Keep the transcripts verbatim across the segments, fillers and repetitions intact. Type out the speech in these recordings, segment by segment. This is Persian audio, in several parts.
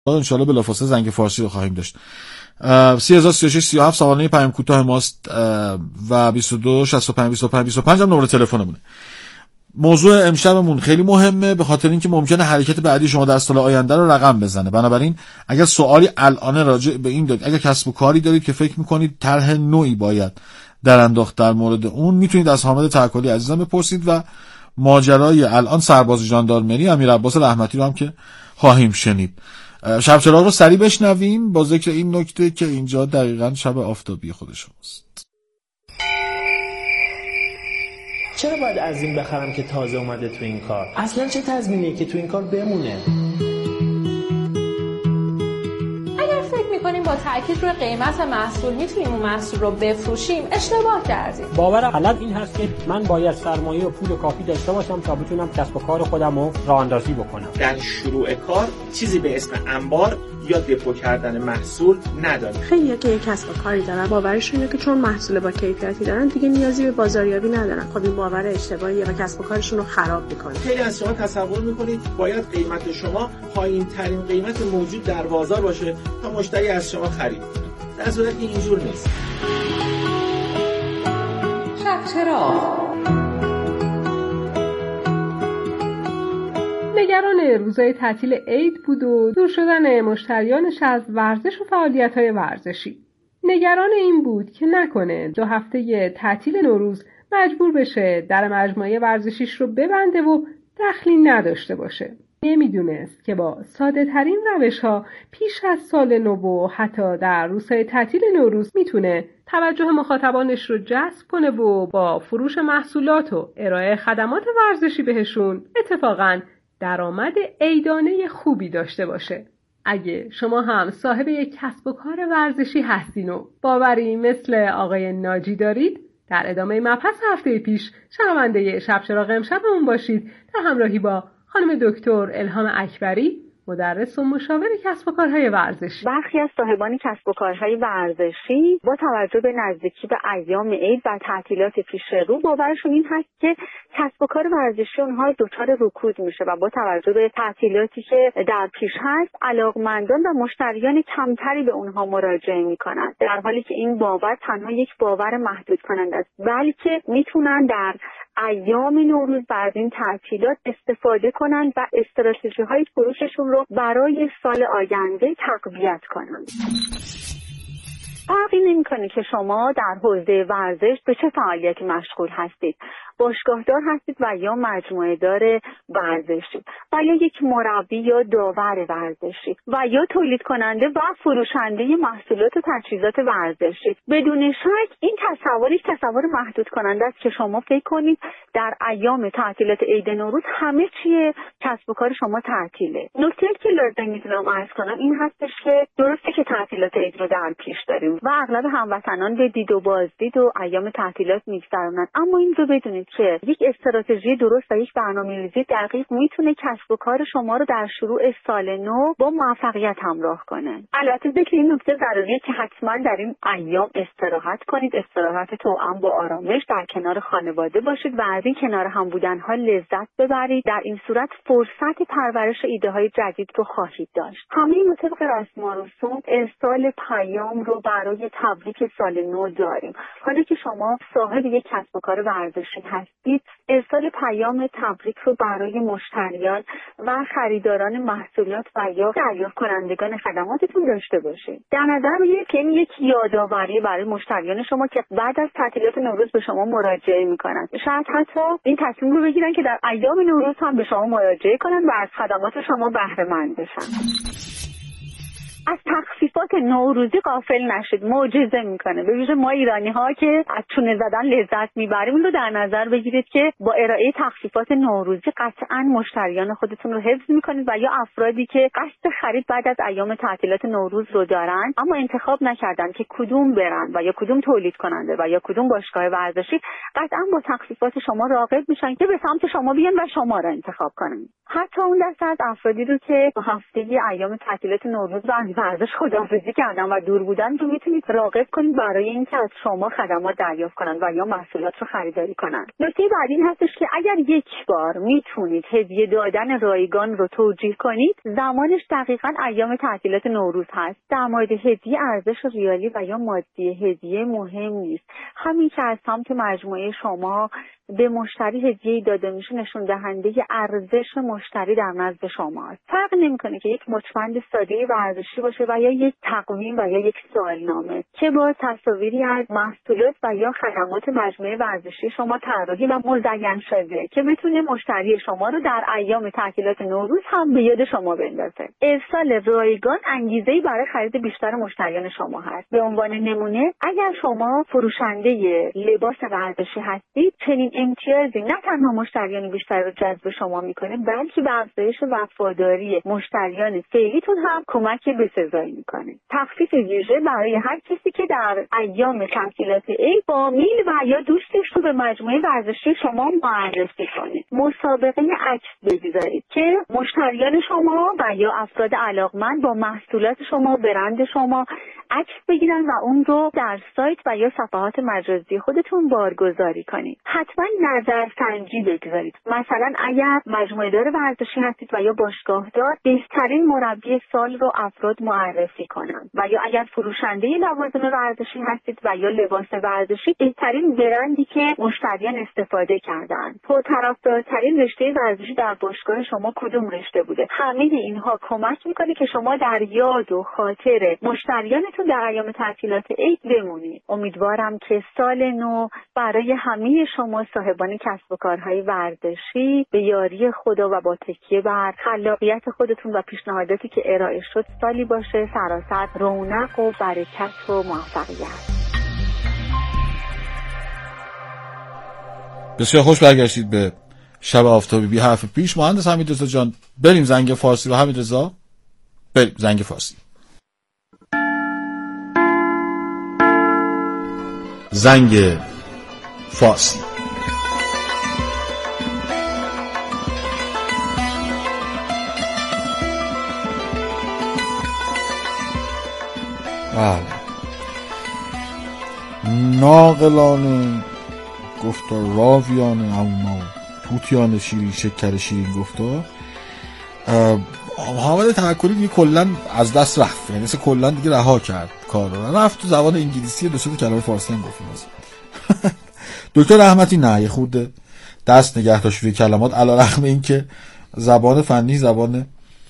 ان شاء الله بلافاصله زنگ فارسی رو خواهیم داشت. سه هزار و سی و شش سی و هفت سوانه پیام کوتاه ماست و بیست و دو شصت و پنج بیست و پنج بیست و پنج هم نمره تلفنمونه. موضوع امشبمون خیلی مهمه به خاطر اینکه ممکنه حرکت بعدی شما در سال آینده رو رقم بزنه. بنابراین اگر سوالی الان راجع به این دارید، اگر کسب و کاری دارید که فکر میکنید طرح نوعی باید در انداخت در مورد اون، میتونید از حامد توکلی عزیزم بپرسید و ماجرای الان سرباز ژاندارمری امیر عباس رحمتی رو هم که خواهیم شنید. شب چراغ رو سریع بشنویم با ذکر این نکته که اینجا دقیقاً شب آفتابی خود شماست. چرا باید از این بخرم که تازه اومده تو این کار؟ اصلا چه تضمینیه که تو این کار بمونه؟ اگر فکر میکنیم با تاکید روی قیمت محصول میتونیم اون محصول رو بفروشیم، اشتباه کردیم. باور غلط این هست که من باید سرمایه و پول کافی داشته باشم تا بتونم کسب و کار خودم رو راه اندازی بکنم. در شروع کار چیزی به اسم انبار یا دپو کردن محصول نداریم. خیلی که یک کسب و کاری دارن باورشون اینه که چون محصول با کیفیتی دارن دیگه نیازی به بازاریابی ندارن. خب این باور اشتباهیه و کسب و کارشون رو خراب میکنه. خیلی از شما تصور میکنید باید قیمت شما پایین ترین قیمت موجود در بازار باشه تا مشتری از شما خرید کنه. در صورتی که اینجور نیست. شب چراغ نگران روزهای تعطیل عید بود و دور شدن مشتریانش از ورزش و فعالیت‌های ورزشی. نگران این بود که نکنه دو هفته تعطیل نوروز مجبور بشه در مجموعه ورزشیش رو ببنده و دخلی نداشته باشه. نمیدونست که با ساده ترین روش ها پیش از سال نو و حتی در روزهای تعطیل نوروز میتونه توجه مخاطبانش رو جذب کنه و با فروش محصولات و ارائه خدمات ورزشی بهشون اتفاقاً درآمد عیدانه خوبی داشته باشه. اگه شما هم صاحب یک کسب و کار ورزشی هستین و باوری مثل آقای ناجی دارید، در ادامه مبحث هفته پیش شنونده شب چراغ امشبمون باشید در همراهی با خانم دکتر الهام اکبری، مدرس و مشاور کسب و کارهای ورزشی. برخی از صاحبان کسب و کارهای ورزشی با توجه به نزدیکی به ایام عید و تعطیلات پیش رو باورشون این هست که کسب و کار ورزشی اونها دچار رکود میشه و با توجه به تعطیلاتی که در پیش هست علاقمندان و مشتریان کمتری به اونها مراجعه میکنند، در حالی که این باور تنها یک باور محدود کننده است، بلکه میتونن در ایام نوروز بعد این تعطیلات استفاده کنند و استراتژی های فروششون رو برای سال آینده تقویت کنند. فرقی نمی‌کنه که شما در حوزه ورزش به چه فعالیتی مشغول هستید، باشگاهدار هستید و یا مجموعه دار ورزشی و یا یک مربی یا داور ورزشی و یا تولید کننده و فروشنده محصولات و تجهیزات ورزشی. بدون شک این تصوری تصور محدود کننده است که شما فکر کنید در ایام تعطیلات عید نوروز همه چیه کسب و کار شما تعطیله. نکته که لازم می‌دونم عرض کنم این هستش که درسته که تعطیلات عید رو در پیش داریم و اغلب هموطنان به دید و بازدید و ایام تعطیلات می‌گذرونن، اما این رو بدونید که یک استراتژی درست و یک برنامه‌ریزی دقیق میتونه کسب و کار شما رو در شروع سال نو با موفقیت همراه کنه. البته ذکر این نکته ضروریه که حتما در این ایام استراحت کنید، استراحت توأم با آرامش در کنار خانواده باشید و از این کنار هم بودن ها لذت ببرید. در این صورت فرصت پرورش ایده های جدید رو خواهید داشت. همه ما طبق رسم و رسوم ارسال پیام رو برای تبریک سال نو داریم. حالا که شما صاحب یک کسب و کار ورزشی هستید، ارسال پیام تبریک رو برای مشتریان و خریداران محصولات و یا دریافت کنندگان خدماتتون داشته باشید. در نظر بگیرید که این یک یادآوری برای مشتریان شما که بعد از تعطیلات نوروز به شما مراجعه میکنن. شاید حتی این تصمیم رو بگیرن که در ایام نوروز هم به شما مراجعه کنن و از خدمات شما بهره مند بشن. از تخفیفات نوروزی غافل نشید، معجزه میکنه. به ویژه ما ایرانی ها که از چونه زدن لذت میبریم اون رو در نظر بگیرید که با ارائه تخفیفات نوروزی قطعا مشتریان خودتون رو حفظ میکنید و یا افرادی که قصد خرید بعد از ایام تعطیلات نوروز رو دارن اما انتخاب نکردن که کدوم برن و یا کدوم تولید کننده و یا کدوم باشگاه ورزشی، قطعا با تخفیفات شما راغب میشن که به سمت شما بیان و شما رو انتخاب کنن. حتی اون دسته از افرادی رو که هفته ایام تعطیلات نوروز رو ورزش خداحافظی خارجی کردن و دور بودن رو میتونید راغب کنید برای اینکه از شما خدمات دریافت کنن و یا محصولات رو خریداری کنن. نکته بعدی این هستش که اگر یک بار میتونید هدیه دادن رایگان رو توجیه کنید، زمانش دقیقاً ایام تعطیلات نوروز هست. در مورد هدیه ارزش ریالی و یا مادی هدیه مهم نیست. همین که از سمت مجموعه شما به مشتری هدیه داده میشه نشون دهنده ارزش مشتری در نزد شماست. فرق نمیکنه که یک مچبند ساده ورزشی باشه و یا یک تقویم و یا یک سوالنامه که با تصاویری از محصولات و یا خدمات مجموعه ورزشی شما طراحی و مزین شده که بتونه مشتری شما رو در ایام تعطیلات نوروز هم به یاد شما بندازه. ارسال رایگان انگیزه‌ای برای خرید بیشتر مشتریان شما هست. به عنوان نمونه اگر شما فروشنده لباس ورزشی هستید، چنین امتیازی نه تنها مشتریان بیشتر رو جذب شما میکنه، بلکه به افزایش وفاداری مشتریان فعلیتون هم کمک بسزایی میکنه. تخفیف ویژه برای هر کسی که در ایام تعطیلات عید فامیل و یا دوستش رو به مجموعه ورزشی شما معرفی کنه. مسابقه عکس بگذارید که مشتریان شما و یا افراد علاقمند با محصولات شما، برند شما عکس بگیرن و اون رو در سایت و یا صفحات مجازی خودتون بارگذاری کنید. حتما نظرسنجی بگذارید. مثلا اگر مجموعه دار ورزشی هستید و یا باشگاهدار، بهترین مربی سال رو افراد معرفی کنن و یا اگر فروشنده لوازم ورزشی هستید و یا لباس ورزشی، بهترین برندی که مشتریان استفاده کردن. پرطرفدارترین رشته ورزشی در باشگاه شما کدوم رشته بوده. همه اینها کمک میکنه که شما در یاد و خاطر مشتریانتون در ایام تعطیلات عید بمونید. امیدوارم که سال نو برای همه شما صاحبان کسب و کارهای ورزشی به یاری خدا و با تکیه بر خلاقیت خودتون و پیشنهاداتی که ارائه شد سالی باشه سراسر رونق و برکت و موفقیت. بسیار خوش برگشتید به شب آفتابی بی حرف پیش. مهندس حمیدرضا جان، بریم زنگ فارسی رو. حمیدرضا بریم زنگ فارسی. زنگ فارسی. بله، ناقلان گفتار، راویان اونا، توتیان شیرین، شکر شیرین گفتار. حامد توکلی دیگه کلا از دست رفت، یعنی مثلا کلا دیگه رها کرد کار رو، رفت تو زبان انگلیسی، دو سه تا کلمه فارسی هم گفت. دکتر رحمتی نه، یه خورده دست نگه داشت روی کلمات، علیرغم اینکه زبان فنی زبان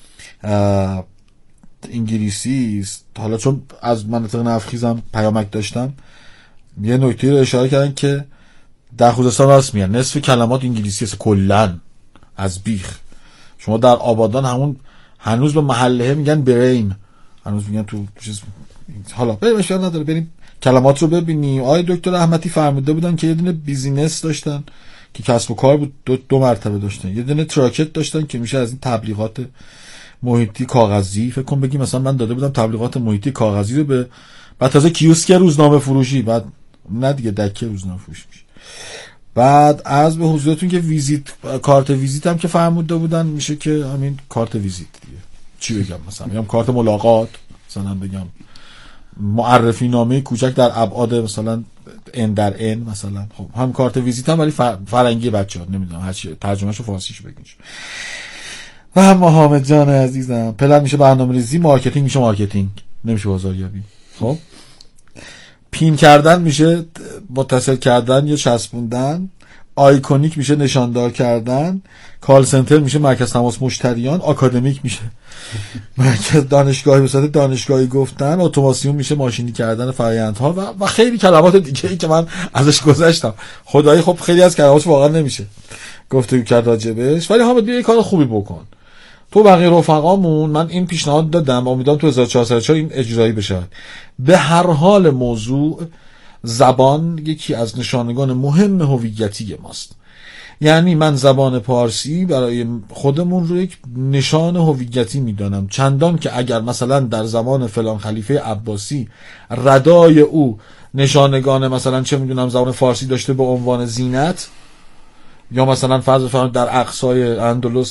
انگلیسی است. حالا چون از مناطق نفخیزم پیامک داشتم، یه نکته رو اشاره کردن که در خوزستان راست میگن، نصف کلمات انگلیسی است کلا از بیخ. شما در آبادان همون هنوز به محله میگن برین، هنوز میگن تو چیز. حالا بریم اشاره نداره، بریم کلمات رو ببینیم. آقای دکتر احمدی فرموده بودن که یه دونه بیزینس داشتن که کسب و کار بود، دو, دو مرتبه داشتن. یه دونه تراکت داشتن که میشه از این تبلیغات محیطی کاغذی، فکر کنم بگیم مثلا من داده بودم تبلیغات محیطی کاغذی رو به بعد تازه کیوسک روزنامه فروشی، بعد نه دیگه دکه روزنامه فروشی میشه. بعد از به حضورتون که ویزیت، کارت ویزیت هم که فرموده بودن میشه که همین کارت ویزیت دیگه. چی بگم مثلا میگم کارت ملاقات، مثلا بگم معرفی نامه کوچک در ابعاد مثلا ان در ان مثلا. خب هم کارت ویزیت هم ولی فرنگی بچه‌ها، نمیدونم هر چی ترجمهشو فارسیش بگین. و هم حامد جان عزیزم، پلن میشه برنامه‌ریزی، مارکتینگ میشه مارکتینگ، نمیشه بازاریابی. خب پین کردن میشه متصل کردن یا چسبوندن، آیکونیک میشه نشاندار کردن، کال سنتر میشه مرکز تماس مشتریان، آکادمیک میشه مرکز دانشگاهی، به صورت دانشگاهی گفتن، اتوماسیون میشه ماشینی کردن فرآیندها و و خیلی کلمات دیگه ای که من ازش گذشتم. خدایی خب خیلی از کلمات واقعا نمیشه گفتگو کرد راجبش. ولی حامد بیا یه کار خوبی بکن. تو بقیه رفقامون من این پیشنهاد دادم، امیدوارم تو هزار و چهارصد و چهار این اجرایی بشه. به هر حال موضوع زبان یکی از نشانگان مهم هویتی ماست. یعنی من زبان پارسی برای خودمون رو یک نشان هویتی میدانم، چندان که اگر مثلا در زمان فلان خلیفه عباسی ردای او نشانگان مثلا چه میدونم زبان فارسی داشته به عنوان زینت، یا مثلا فرض بفرمایید در اقصای اندلس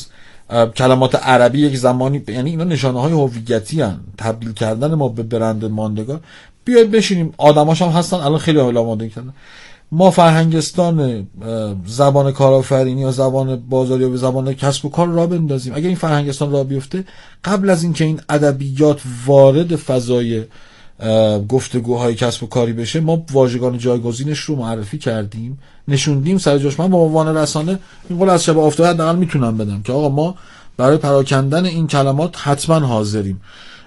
کلمات عربی یک زمانی، یعنی اینا نشانه های هویتی ان، تبدیل کردن ما به برند ماندگار. بیاید بشینیم، آدماش هم هستن الان خیلی حالا ماندگار کردن. ما فرهنگستان زبان کارآفرینی یا زبان بازاریابی، زبان کسب و کار را بندازیم. اگر این فرهنگستان را بیفته، قبل از اینکه این ادبیات وارد فضای گفتگوهای کسب و کاری بشه، ما واژگان جایگزینش رو معرفی کردیم، نشوندیم سر جاش. من با عنوان رسانه این قول از شب افتاده حداقل میتونم بدم که آقا ما برای پراکندن این کلمات حتما حاضریم.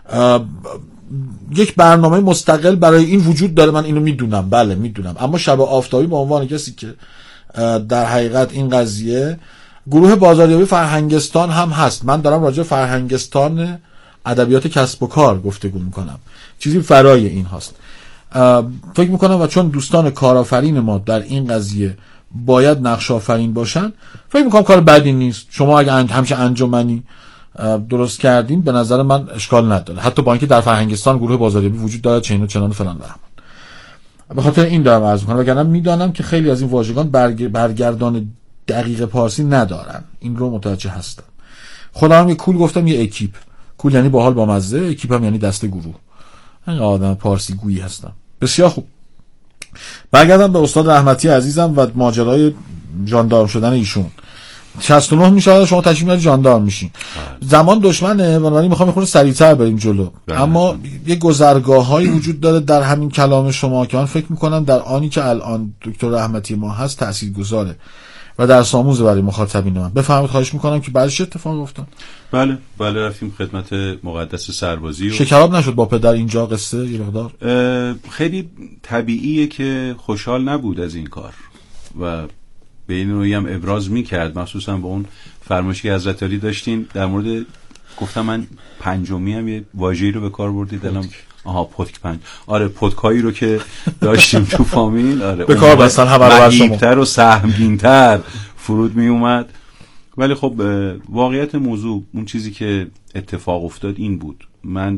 یک برنامه مستقل برای این وجود داره، من اینو میدونم، بله میدونم. اما شب آفتابی به عنوان کسی که در حقیقت این قضیه گروه بازاریابی فرهنگستان هم هست، من دارم راجع فرهنگستان ادبیات کسب و کار گفتگو میکنم، چیزی فرای این هست. فکر میکنم و چون دوستان کارآفرین ما در این قضیه باید نقش آفرین باشن، فکر میکنم کار بدی نیست. شما اگه همیشه انجمنی درست کردین به نظر من اشکال نداره، حتی با اینکه در فرهنگستان گروه بازاریابی وجود داره چین و چنان فلان رحمان. به خاطر این دارم عرض میکنم، وگرنه میدانم که خیلی از این واژگان برگ... برگردان دقیق پارسی ندارن، این رو متوجه هستم. خودم یه کول گفتم، یه اکیپ. کول یعنی باحال با مزه، اکیپ هم یعنی دسته گروه. این آدم پارسی گویی هستم. بسیار خوب. برگردم به استاد رحمتی عزیزم و ماجرای ژاندارم شدن ایشون. شصت و نه میشه شما تشریف میارید ژاندارم میشین. زمان دشمنه، بنابراین میخوام یه خورده سریعتر بریم جلو. بله. اما یه گذرگاه‌هایی وجود داره در همین کلام شما که من فکر میکنم در آنی که الان دکتر رحمتی ما هست تاثیرگذاره و درس آموز برای مخاطبین من. بفرمایید، خواهش میکنم که بعدش اتفاق افتاد. بله بله رفتیم خدمت مقدس سربازی و شکراب نشد با پدر اینجا قصه یه مقدار خیلی طبیعیه که خوشحال نبود از این کار و به این نوعی هم ابراز میکرد، مخصوصا با اون فرمایشی که حضرت علی داشتین در مورد، گفتم من پنجمی هم یه واژه‌ای رو به کار بردید دلم، آها پتک پنج، آره پتکایی رو که داشتیم تو فامیل، آره به کار بستن همه رو بر شما مهیب‌تر و سهمگین‌تر فرود می اومد. ولی خب واقعیت موضوع اون چیزی که اتفاق افتاد این بود، من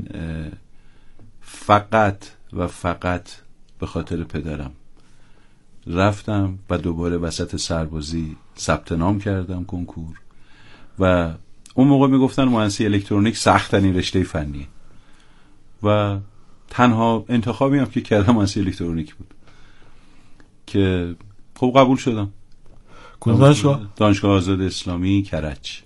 فقط و فقط به خاطر پدرم رفتم و دوباره وسط سربازی ثبت نام کردم کنکور و اون موقع میگفتن مهندسی الکترونیک سخت‌ترین رشته فنیه و تنها انتخابی هم که کردم مهندسی الکترونیک بود که خب قبول شدم. دانشگاه دانشگاه آزاد اسلامی کرج.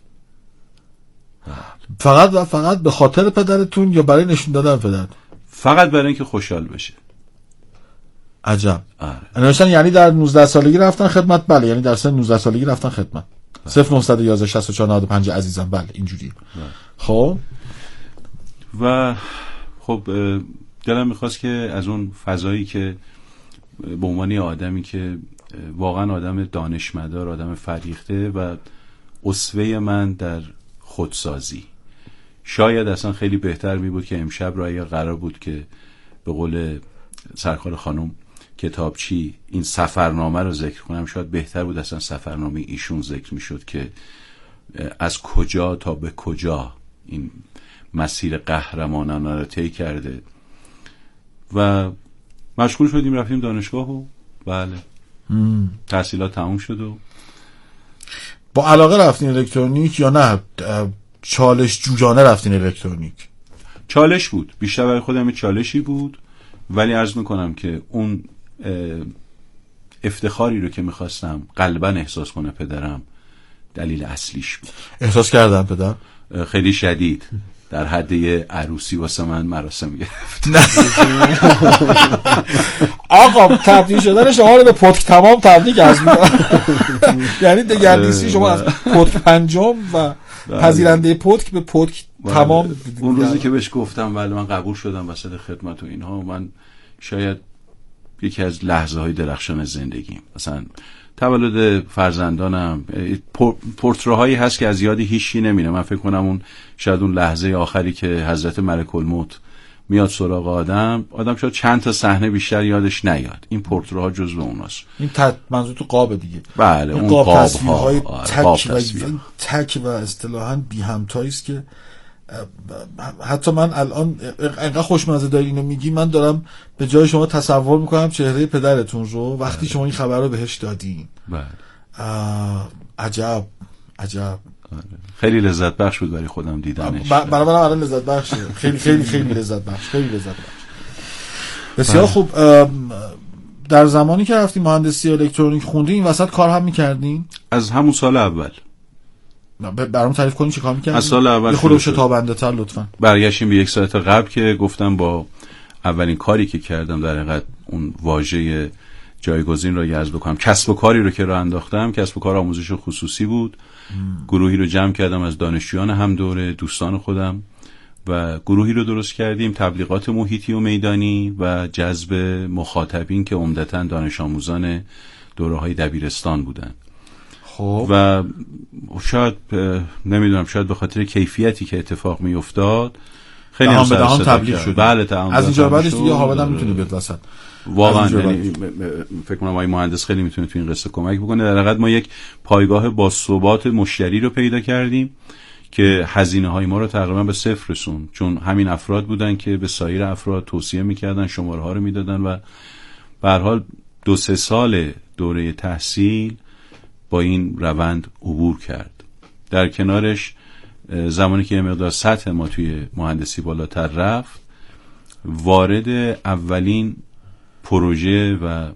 فقط و فقط به خاطر پدرتون یا برای نشون دادن پدر؟ فقط برای اینکه خوشحال بشه. عجب. آره. یعنی در نوزده سالگی رفتن خدمت؟ بله، یعنی در سن نوزده سالگی رفتن خدمت. صفر نه یک یک شصت و چهار نود و پنج عزیزم. بله اینجوریه. خب و خب دلم میخواست که از اون فضایی که به عنوان آدمی که واقعا آدم دانشمدار، آدم فریخته و اسوه من در خودسازی، شاید اصلا خیلی بهتر می بود که امشب را اگر قرار بود که به قول سرکار خانم کتابچی این سفرنامه رو ذکر کنم، شاید بهتر بود اصلا سفرنامه ایشون ذکر می شد که از کجا تا به کجا این مسیر قهرمانانه رو طی کرده و مشغول شدیم رفتیم دانشگاه و بله مم. تحصیلات تموم شد و با علاقه رفتین الکترونیک یا نه چالش جوجانه رفتین الکترونیک؟ چالش بود، بیشتر برای خودم چالشی بود، ولی عرض میکنم که اون افتخاری رو که میخواستم قلباً احساس کنه پدرم دلیل اصلیش بود. احساس کردم پدر؟ خیلی شدید، در حد یه عروسی واسه من مراسم گرفت. آقا تبدیل شدن شما رو به پتک تمام تبدیل از یعنی دگردیسی شما از پتک پنجم و پذیرنده پتک به پتک تمام. اون روزی که بهش گفتم ولی من قبول شدم وسط خدمت و اینها، من شاید یکی از لحظه های درخشان زندگیم، مثلا تولد فرزندانم، پورترهایی هست که از یاد هیچی نمیره. من فکر کنم اون شاید اون لحظه آخری که حضرت ملک الموت میاد سراغ آدم آدم شاید چند تا صحنه بیشتر یادش نیاد. این پورترها جزو اوناست. این ت... منظور تو قاب دیگه. بله اون قاب, قاب تصویرهای تک و تک و اصطلاحاً بی همتایی است که حتی من الان انقدر خوشمزه داری اینو میگی، من دارم به جای شما تصور میکنم چهره پدرتون رو وقتی شما این خبر رو بهش دادین. بله. عجب عجب. خیلی لذت بخش بود برای خودم دیدنش. برای من الان لذت بخشه. خیلی خیلی خیلی لذت بخش. خیلی لذت بخش. بسیار خوب. در زمانی که رفتیم مهندسی الکترونیک خوندی این وسط کار هم می‌کردین؟ از همون سال اول. برام تعریف کنین چه کار می‌کردین؟ از سال اول. یه خورده شتابنده‌تر لطفاً. برگشتیم به یک ساعت قبل که گفتم با اولین کاری که کردم در حقیقت اون واژه جایگزین رو یاد بکنم. کسب و کاری رو که راه انداختم، کسب و کار آموزش خصوصی بود. ام. گروهی رو جمع کردم از دانشجویان هم دوره دوستان خودم و گروهی رو درست کردیم، تبلیغات محیطی و میدانی و جذب مخاطبین که عمدتاً دانش آموزان دوره‌های دبیرستان بودن. خب و شاید نمیدونم شاید به خاطر کیفیتی که اتفاق میافتاد خیلی هم سر صدا تبلیغ شد. بله تمام. از اینجا بعدش دیگه هاوردم میتونه بیاد وسط. واقعا یعنی فکر کنم آقای مهندس خیلی میتونه تو این قصه کمک بکنه. در حقیقت ما یک پایگاه با ثبات مشتری رو پیدا کردیم که هزینه های ما رو تقریبا به صفر رسوند، چون همین افراد بودن که به سایر افراد توصیه میکردن، شماره ها رو میدادن و به هر حال دو سه سال دوره تحصیل با این روند عبور کرد. در کنارش زمانی که یه مقدار سطح ما توی مهندسی بالاتر رفت، وارد اولین پروژه و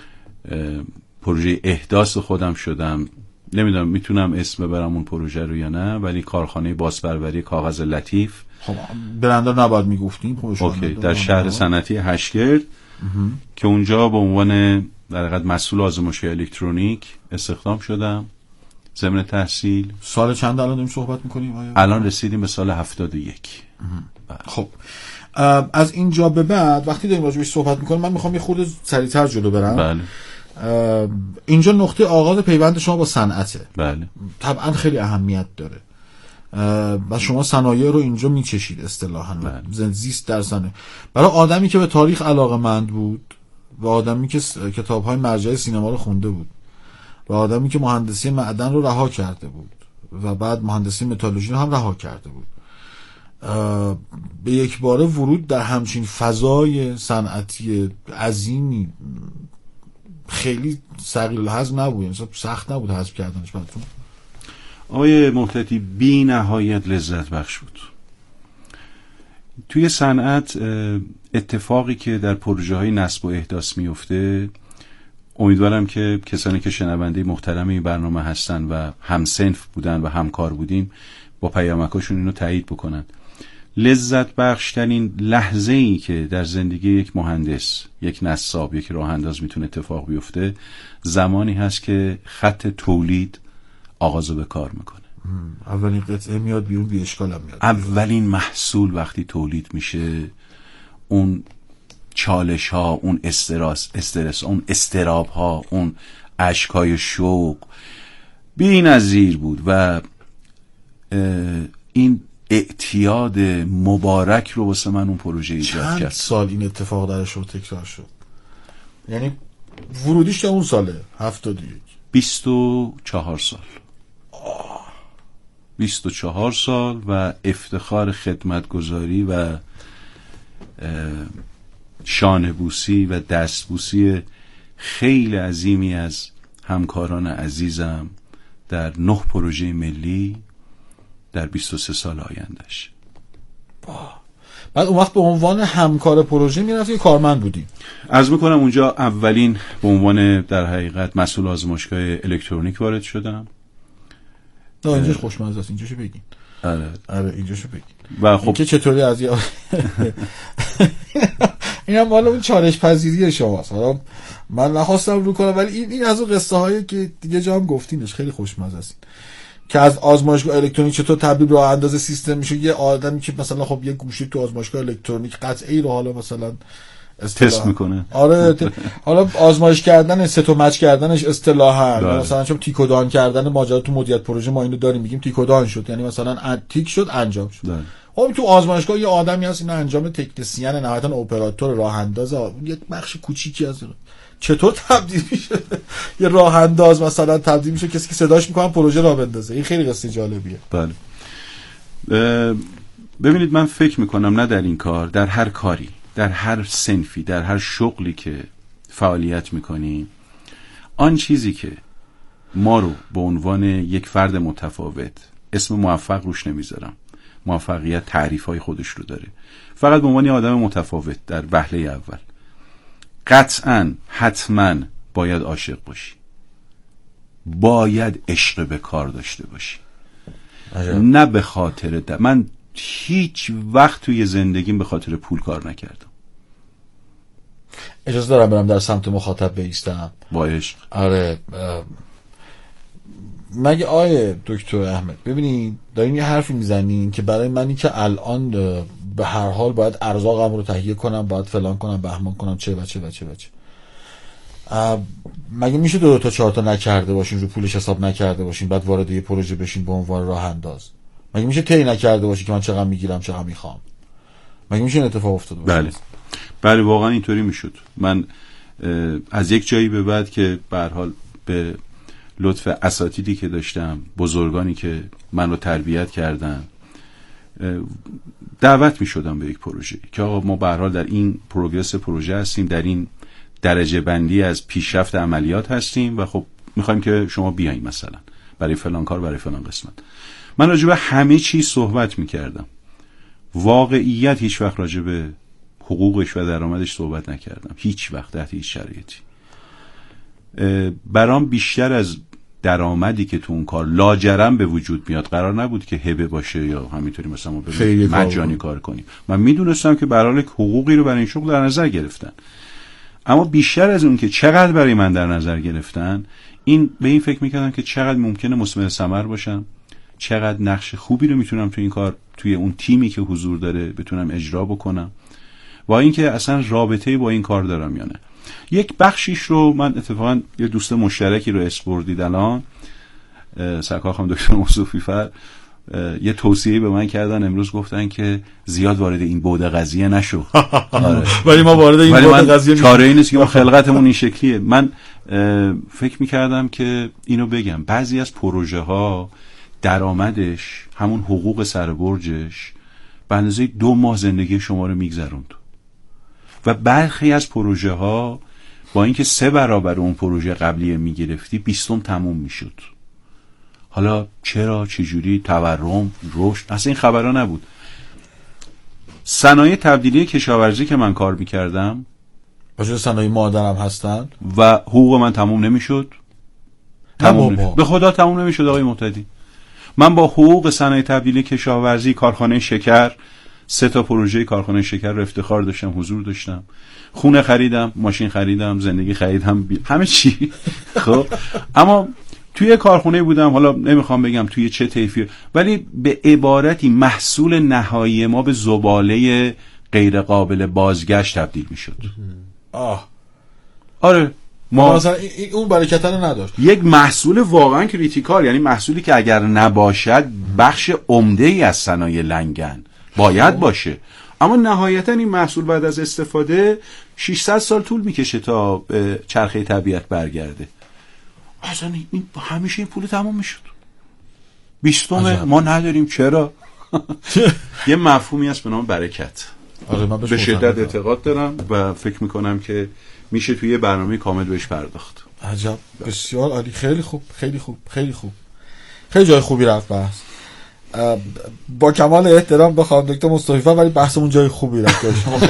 پروژه احداث خودم شدم. نمیدونم میتونم اسم ببرم اون پروژه رو یا نه، ولی کارخانه بازپروری کاغذ لطیف. خب برنده نباید میگفتیم. اوکی. در شهر صنعتی هشگرد که اونجا به عنوان در حقیقت مسئول آزمایشگاه الکترونیک استخدام شدم ضمن تحصیل. سال چند الان داریم صحبت میکنیم؟ آیا؟ الان رسیدیم به سال هفتاد و یک. خب از اینجا به بعد وقتی داریم راجبش صحبت میکنیم من میخوام یه خورده سریعتر جلو برم. بله. اینجا نقطه آغاز پیوند شما با صنعته. بله. طبعا خیلی اهمیت داره و شما صنایع رو اینجا میچشید اصطلاحاً. بله. زیست در صنایع برای آدمی که به تاریخ علاقه‌مند بود و آدمی که کتاب‌های مرجع سینما رو خونده بود و آدمی که مهندسی معدن رو رها کرده بود و بعد مهندسی متالورژی رو هم رها کرده بود، به یک باره ورود در همچین فضای صنعتی عظیمی خیلی ثقیل الهضم نبود، یعنی سخت نبود حذف کردنش براتون؟ آقای محتدی بی نهایت لذت بخش بود. توی صنعت اتفاقی که در پروژه های نصب و احداث میفته، امیدوارم که کسانی که شنونده محترم این برنامه هستن و همسنف بودن و همکار بودیم با پیامکاشون اینو تایید بکنن. لذت بخشترین لحظه ای که در زندگی یک مهندس، یک نصاب، یک راه انداز میتونه اتفاق بیفته زمانی هست که خط تولید آغاز به کار میکنه. اولین قطعه میاد بیرون، بی اشکال هم میاد. اولین محصول وقتی تولید میشه، اون چالش ها، اون استرس استرس اون استراب ها، اون اشک های شوق بی‌نظیر بود و این اعتیاد مبارک رو واسه من اون پروژه ایجاد کرد. چند سال این اتفاق درش رو تکرار شد؟ یعنی ورودیش تا اون ساله هفتاد و یک بیست و چهار سال بیست و چهار سال و افتخار خدمتگزاری و شانه‌بوسی و دستبوسی خیلی عظیمی از همکاران عزیزم در نه پروژه ملی در بیست و سه سال آیندهش. بعد اون وقت به عنوان همکار پروژه میرفتی کارمند بودی؟ عرض میکنم اونجا اولین به عنوان در حقیقت مسئول آزمایشگاه الکترونیک وارد شدم. نه اینجاش خوشمزه است، اینجاشو بگین. آره آره اینجاشو بگین. و خب که چطوری از یا اینم والا اون چالش پذیری شماست. حالا من نخواستم رو کنم ولی این این از اون قصه هایی که دیگه جا هم گفتینش خیلی خوشمزه است که از آزمایشگاه الکترونیک چطور تبدیل به راه انداز سیستم میشه. یه آدمی که مثلا خب یه گوشی تو آزمایشگاه الکترونیک قطعی رو حالا مثلا تست میکنه. آره ت... حالا آزمایش کردن ست و مچ کردنش اصطلاحا مثلا چون تیک و دان کردن ماجرا تو مدیریت پروژه ما اینو داریم میگیم تیک و دان شد، یعنی مثلا تیک شد انجام شد. خب تو آزمایشگاه یه آدمی هست این انجام تکنسین نهایتا اپراتور راه انداز یک بخش کوچیکی از چطور تبدیل میشه یه راه انداز مثلا تبدیل میشه کسی که صداش میکنن پروژه راه بندازه. این خیلی قصه جالبیه. بله. ببینید من فکر میکنم نه در این کار، در هر کاری، در هر صنفی، در هر شغلی که فعالیت میکنیم، آن چیزی که ما رو به عنوان یک فرد متفاوت اسم موفق روش نمیذارم. موفقیت تعریف‌های خودش رو داره. فقط به عنوان یه آدم متفاوت در وهله اول. قطعاً حتماً باید عاشق باشی. باید عشق به کار داشته باشی. عجب. نه به خاطر ده. من هیچ وقت توی زندگیم به خاطر پول کار نکردم. اجازه دارم برم در سمت مخاطب بایستم؟ با عشق. آره. مگه آیه دکتر احمد ببینید دارین یه حرفی میزنین که برای منی که الان به هر حال باید ارزاقم رو تهیه کنم، باید فلان کنم، بهمان کنم، چه و چه و چه و چه، مگه میشه دو تا چهار تا نکرده باشین، رو پولش حساب نکرده باشین، بعد وارد یه پروژه بشین به عنوان راه انداز؟ مگه میشه طی نکرده باشی که من چقدر میگیرم چقدر میخوام؟ مگه میشه این اتفاق افتاده باشه؟ بله بله واقعا اینطوری میشد. من از یک جایی به بعد که به هر حال به لطف اساتیدی که داشتم، بزرگانی که منو تربیت کردن، دعوت میشدم به یک پروژه که آقا ما به هر حال در این پروگرس پروژه هستیم، در این درجه بندی از پیشرفت عملیات هستیم و خب میخوایم که شما بیایید مثلا برای فلان کار، برای فلان قسمت. من راجع به همه چیز صحبت میکردم. واقعیت هیچ وقت راجع به حقوقش و درآمدش صحبت نکردم، هیچ وقت، تحت هیچ شرایطی. برام بیشتر از درآمدی که تو اون کار لاجرم به وجود میاد قرار نبود که هبه باشه یا همینطوری مثلا ما بریم مجانی کار کنیم. من میدونستم که برای حقوقی رو برای این شغل در نظر گرفتن، اما بیشتر از اون که چقدر برای من در نظر گرفتن، این به این فکر میکردم که چقدر ممکنه مثمر ثمر باشم، چقدر نقش خوبی رو میتونم تو این کار، توی اون تیمی که حضور داره بتونم اجرا بکنم، و اینکه اصلا رابطه‌ای با این کار دارم یا نه. یک بخشیش رو من اتفاقا یه دوست مشترکی رو اسپوردید الان، سرکار خانم دکتر مصطفی فر، یه توصیه به من کردن امروز، گفتن که زیاد وارد این بعد قضیه نشو. آره. ولی ما وارد این بعد قضیه میشیم. چاره ای نیست که ما خلقتمون این شکلیه. من فکر می‌کردم که اینو بگم، بعضی از پروژه ها درآمدش همون حقوق سر برجش به اندازه دو ماه زندگی شما رو میگذروند و برخی از پروژه ها با اینکه سه برابر اون پروژه قبلی میگرفتی بیستم تموم میشد. حالا چرا، چجوری، تورم، رشد، اصلا این خبرها نبود. صنایع تبدیلی کشاورزی که من کار میکردم باشه، صنایع مادرم هستن و حقوق من تموم نمیشد. تموم نمیشد. به خدا تموم نمیشد آقای مهتدی. من با حقوق صنایع تبدیلی کشاورزی، کارخانه شکر، سه تا پروژه کارخانه شکر رو افتخار داشتم، حضور داشتم، خونه خریدم، ماشین خریدم، زندگی خریدم، بی... همه چی. خب اما توی کارخونه بودم، حالا نمیخوام بگم توی چه طیفی، ولی به عبارتی محصول نهایی ما به زباله غیر قابل بازگشت تبدیل میشد. آه آره، ما مثلا اون برکت رو نداشت. یک محصول واقعا کریتیکال، یعنی محصولی که اگر نباشد بخش عمده ای از صنایع لنگن، باید باشه، اما نهایتا این محصول بعد از استفاده ششصد سال طول میکشه تا به چرخه طبیعت برگرده. اصلا این همیشه این پول تمام میشد. بیستم ما نداریم. چرا؟ یه مفهومی هست به نام برکت. آره من به شدت اعتقاد دارم و فکر میکنم که میشه توی یه برنامه کامل بهش پرداخت. عجب، بسیار عالی، خیلی خوب خیلی خوب خیلی خوب، خیلی جای خوبی رفت بحث. با کمال احترام بخوام دکتر مصطفی، ولی بحثمون جای خوبی رفت.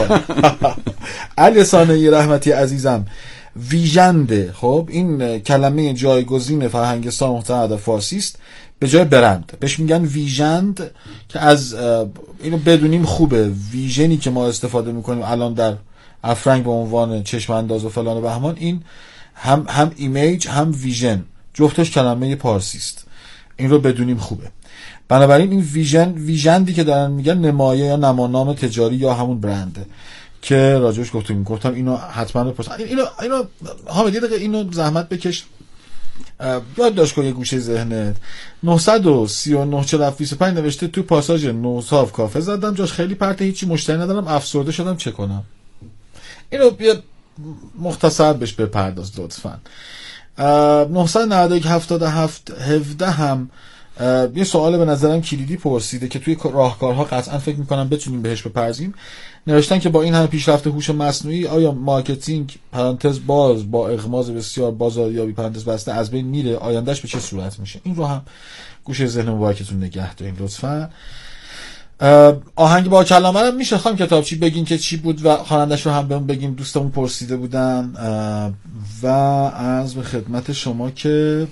علی صانعی رحمتی عزیزم، ویژند، خب این کلمه جایگزین فرهنگ سامختن در فارسی است، به جای برند بهش میگن ویژند، که از اینو بدونیم خوبه. ویژنی که ما استفاده میکنیم الان در افرنگ به عنوان چشم انداز و فلان و بهمان، این هم هم ایمیج هم ویژن، جفتش کلمه پارسی است. این رو بدونیم خوبه. بنابراین این ویژن، ویژندی که دارن میگن نمایه یا نمانام تجاری یا همون برنده که راجعش گفتم گفتم اینو حتما بپرسن. اینو اینو حامد یه دقیقه اینو زحمت بکش، یادداشت کن یه گوشه ذهنت. نه سه نه چهل و هفت بیست و پنج نوشته تو پاساژ نوصاف کافه زدم، جاش خیلی پرته، هیچی مشتری ندارم، افسرده شدم، چه کنم؟ اینو بیا مختصر بهش بپرداز لطفاً. نه نه یک هفتاد و هفت هفده هم یه سوال به نظرم کلیدی پرسیده که توی راهکارها قطعا فکر میکنم بتونیم بهش بپردازیم. نوشتن که با این همه پیشرفت هوش مصنوعی آیا مارکتینگ پرانتز باز با اغماز بسیار بازاریابی پرانتز بسته از بین میره؟ آیندهش به چه صورت میشه؟ این رو هم گوشه ذهن مبارکتون نگه دارین لطفاً. آهنگ با کلامه رو میشه خانم کتابچی بگین که چی بود و خوانندش رو هم بهم بگیم، دوستمون پرسیده بودن. و عرض به خدمت شما که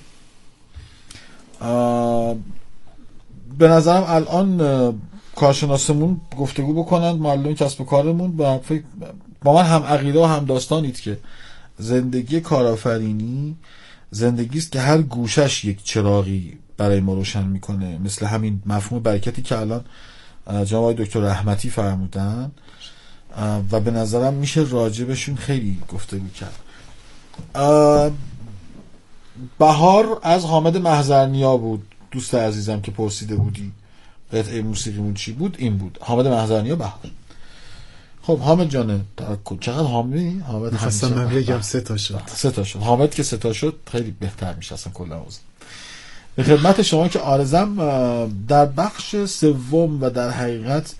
به نظرم الان کارشناسمون گفتگو بکنن، معلم کسب و کارمون، و فکر با من هم عقیده و هم داستانید که زندگی کارآفرینی زندگی است که هر گوشش یک چراغی برای ما روشن میکنه، مثل همین مفهوم برکتی که الان جناب آقای دکتر رحمتی فرمودن و به نظرم میشه راجبشون خیلی گفتگو کرد. بهار از حامد محضرنیا بود، دوست عزیزم که پرسیده بودی قطعه موسیقیمون چی بود. این بود حامد محضرنیا بهار. خب حامد جانه چقدر حامی؟ حامد می‌خواستم من بگم سه تا شد. سه تا شد. حامد که سه تا شد خیلی بهتر میشه اصلا کلا اوضاع. به خدمت شما که آرزم در بخش سوم و در حقیقت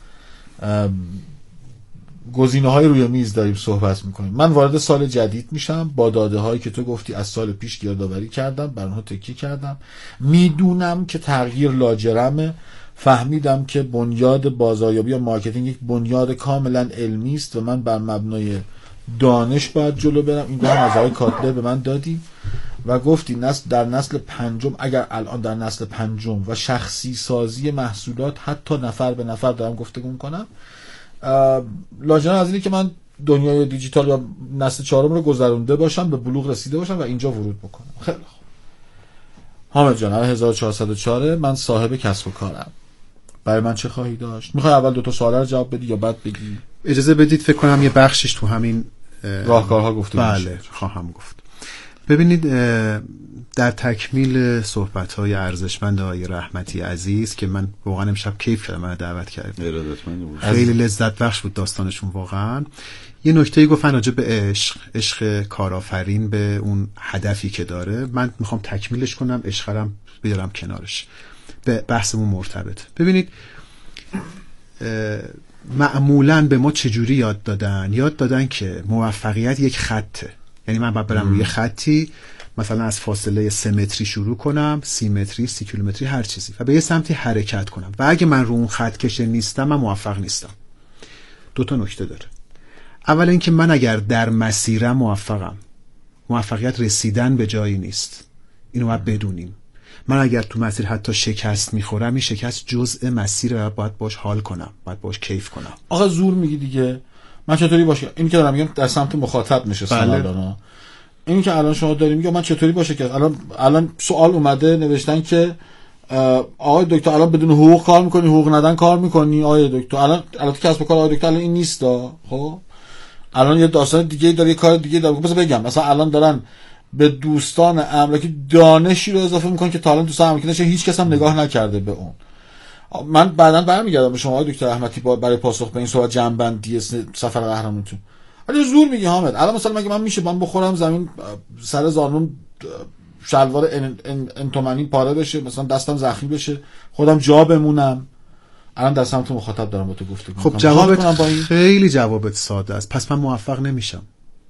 گزینه‌های روی میز داریم صحبت میکنیم. من وارد سال جدید میشم با داده هایی که تو گفتی از سال پیش گردآوری کردم، بر اونها تکیه کردم. میدونم که تغییر لاجرمه، فهمیدم که بنیاد بازاریابی یا مارکتینگ یک بنیاد کاملا علمی است و من بر مبنای دانش باید جلو برم. این دو هم از آقای کاتلر به من دادی و گفتی نسل در نسل پنجم، اگر الان در نسل پنجم و شخصی سازی محصولات حتی نفر به نفر دارم گفتگو میکنم، لاجرم از اینه که من دنیای دیجیتال یا نسل چهارم رو گذرونده باشم، به بلوغ رسیده باشم و اینجا ورود بکنم. خیلی خوب حامد جان، هزار و چهارصد و چهار من صاحب کسب و کارم، برای من چه خواهی داشت؟ میخوای اول دو تا سوالا رو جواب بدی یا بعد بگی؟ اجازه بدید فکر کنم یه بخشش تو همین راهکارها گفته بله میشه. خواهم گفت. ببینید در تکمیل صحبت‌های ارزشمند آقای رحمتی عزیز که من واقعا امشب کیف کردم، من دعوت کردم، خیلی لذت بخش بود داستانشون واقعا. یه نکته‌ای گفتن راجع به عشق، عشق کارآفرین به اون هدفی که داره. من میخوام تکمیلش کنم، عشقم بیارم کنارش، به بحثمون مرتبط. ببینید معمولاً به ما چجوری یاد دادن؟ یاد دادن که موفقیت یک خطه، یعنی من باید برم روی خطی مثلا از فاصله سه متری شروع کنم، سی متری، سی کیلومتری، هر چیزی، و به یه سمتی حرکت کنم و اگه من رو اون خط کشه نیستم من موفق نیستم. دو تا نکته داره. اول اینکه من اگر در مسیرم موفقم، موفقیت رسیدن به جایی نیست، اینو باید بدونیم. من اگر تو مسیر حتی شکست میخورم، این شکست جزء مسیره و باید باش حال کنم، باید باش کیف کنم. آقا زور میگی دیگه، من چطوری باشه؟ این که دارم میگم در سمت مخاطب نشستم. بله. الان این که الان شما داریم میگم من چطوری باشه که الان الان سوال اومده نوشتن که آقای دکتر الان بدون حقوق کار میکنی، حقوق ندن کار میکنی آقای دکتر؟ الان الان کسب و کار آقای دکتر الان این نیست. خب الان یه داستان دیگه داره، یه کار دیگه داره. مثلا بگم مثلا الان دارن به دوستان املاکی دانشی رو اضافه میکنن که تا الان دوستان املاکی نشه هیچ کس هم نگاه نکرده به اون. من بعداً برمیگردم به شما آقای دکتر احمدی برای پاسخ به این سوال جنبندی سفر قهرمانتون. ولی زور میگی حامد. الان مثلا مگه من میشه من بخورم زمین سر زانون شلوار انتومنی پاره بشه، مثلا دستم زخمی بشه، خودم جا بمونم؟ الان در سمت مخاطب دارم با تو گفتگو خب جوابت خیلی جوابت ساده است. پس من موفق نمیشم.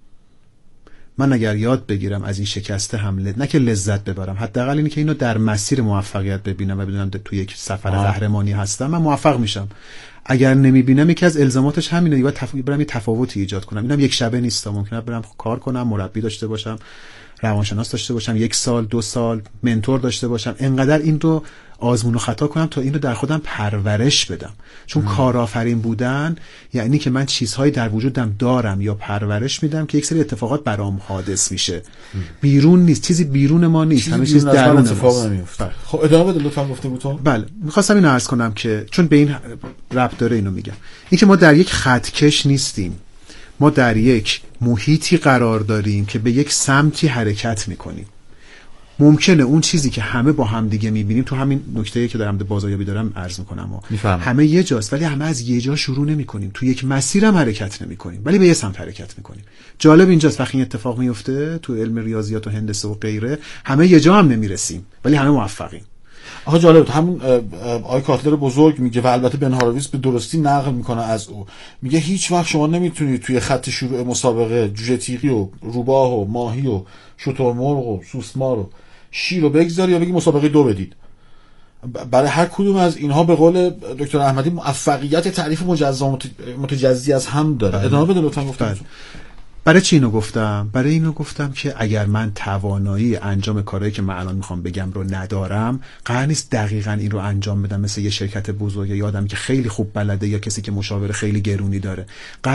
من اگر یاد بگیرم از این شکسته حمله، نه که لذت ببرم، حداقل اینه که اینو در مسیر موفقیت ببینم و بدونم تو یک سفر قهرمانی هستم، من موفق میشم. اگر نمیبینم، یکی از الزاماتش همینه، دیگه تف... برم یه تفاوتی ایجاد کنم. اینم یک شبه نیست، ممکنه برم کار کنم، مربی داشته باشم، روانشناس داشته باشم، یک سال دو سال منتور داشته باشم، انقدر این رو آزمون و خطا کنم تا این رو در خودم پرورش بدم. چون کارآفرین بودن یعنی که من چیزهایی در وجودم دارم یا پرورش میدم که یک سری اتفاقات برام حادث میشه. ام. بیرون نیست، چیزی بیرون ما نیست، همه چیز درون اتفاق نمیفته. خب ادامه بده لطفا گفته بود تو. بله می‌خواستم اینو عرض کنم که چون به این ربط داره اینو میگم، این که ما در یک خطکش نیستیم، ما در یک محیطی قرار داریم که به یک سمتی حرکت میکنیم. ممکنه اون چیزی که همه با هم دیگه میبینیم، تو همین نکته‌ای که دارم بازاریابی دارم عرض میکنم و همه یه جاست، ولی همه از یه جا شروع نمیکنیم، تو یک مسیرم حرکت نمیکنیم، ولی به یه سمت حرکت میکنیم. جالب اینجاست وقتی این اتفاق میفته تو علم ریاضیات و هندسه و غیره، همه یه جا هم نمیرسیم ولی همه موفقیم. آها جالب. همون آقای کاتلر بزرگ میگه و البته بن هارویز به درستی نقل میکنه از او، میگه هیچ وقت شما نمیتونید توی خط شروع مسابقه جوجه تیغی و روباه و ماهی و شترمرغ و سوسمار و شیر رو بگذاری یا بگی مسابقه دو بدید. برای هر کدوم از اینها به قول دکتر احمدی موفقیت تعریف مجزا متجزی از هم داره. ادامه بده لطفا. گفتم برای چی اینو گفتم؟ برای اینو گفتم که اگر من توانایی انجام کارهایی که من الان میخوام بگم رو ندارم، قرار نیست دقیقاً این رو انجام بدم مثل یه شرکت بزرگ یا آدمی که خیلی خوب بلده یا کسی که مشاور خیلی گرونی داره.